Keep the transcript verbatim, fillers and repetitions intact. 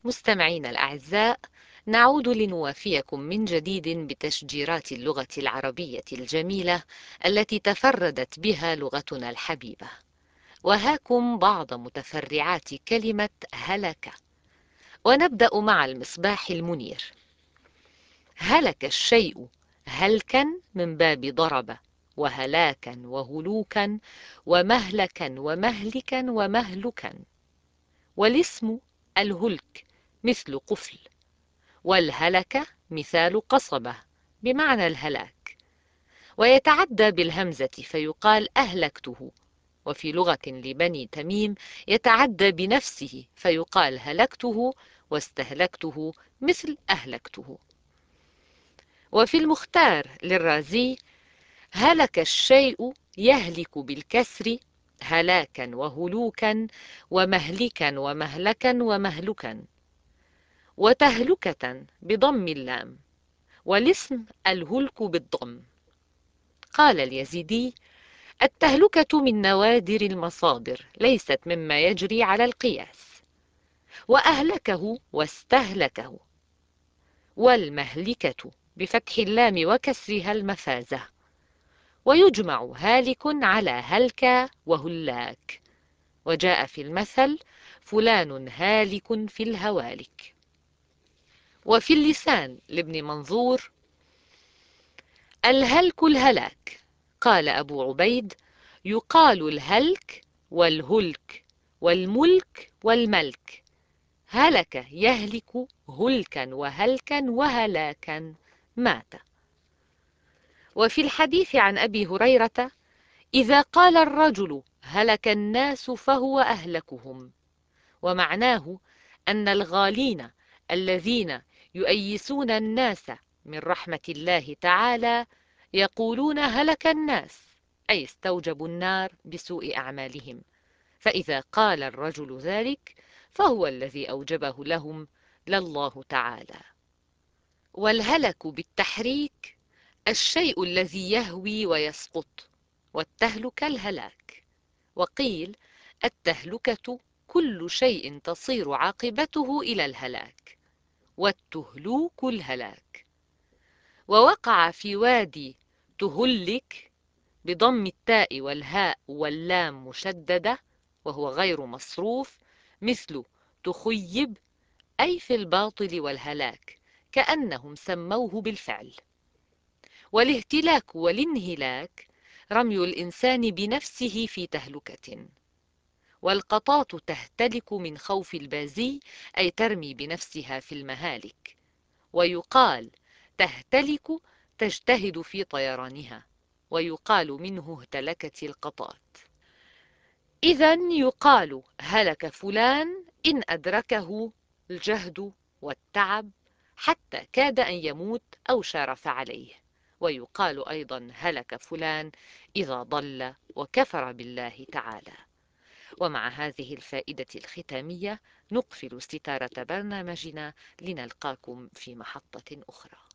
مستمعينا الأعزاء، نعود لنوافيكم من جديد بتشجيرات اللغة العربية الجميلة التي تفردت بها لغتنا الحبيبة. وهاكم بعض متفرعات كلمة هلك، ونبدأ مع المصباح المنير. هلك الشيء هلكا من باب ضرب، وهلاكا وهلوكا ومهلكا ومهلكا ومهلكا. والاسم الهلك مثل قفل، والهلك مثال قصبة بمعنى الهلاك، ويتعدى بالهمزة فيقال أهلكته. وفي لغة لبني تميم يتعدى بنفسه فيقال هلكته واستهلكته مثل أهلكته. وفي المختار للرازي هلك الشيء يهلك بالكسر هلاكا وهلوكا ومهلكا ومهلكا ومهلكا، وتهلكة بضم اللام، والاسم الهلك بالضم. قال اليزيدي: التهلكة من نوادر المصادر، ليست مما يجري على القياس. وأهلكه واستهلكه. والمهلكة بفتح اللام وكسرها المفازة. ويجمع هالك على هلك وهلاك. وجاء في المثل: فلان هالك في الهوالك. وفي اللسان لابن منظور: الهلك الهلاك. قال أبو عبيد: يقال الهلك والهلك والملك والملك. هلك يهلك هلكا وهلكا وهلاكا، مات. وفي الحديث عن أبي هريرة: إذا قال الرجل هلك الناس فهو أهلكهم. ومعناه أن الغالين الذين يؤيسون الناس من رحمة الله تعالى يقولون هلك الناس، أي استوجبوا النار بسوء أعمالهم. فإذا قال الرجل ذلك فهو الذي أوجبه لهم، لا الله تعالى. والهلك بالتحريك الشيء الذي يهوي ويسقط، والتهلك الهلاك. وقيل: التهلكة كل شيء تصير عاقبته إلى الهلاك، والتهلوك الهلاك. ووقع في وادي تهلك بضم التاء والهاء واللام مشددة وهو غير مصروف، مثل تخيب، أي في الباطل والهلاك، كأنهم سموه بالفعل. والاهتلاك والانهلاك رمي الإنسان بنفسه في تهلكة. والقطاة تهتلك من خوف البازي، أي ترمي بنفسها في المهالك. ويقال تهتلك تجتهد في طيرانها، ويقال منه اهتلكت القطاة. إذا يقال هلك فلان إن أدركه الجهد والتعب حتى كاد أن يموت أو شارف عليه. ويقال أيضا هلك فلان إذا ضل وكفر بالله تعالى. ومع هذه الفائدة الختامية نقفل ستارة برنامجنا، لنلقاكم في محطة أخرى.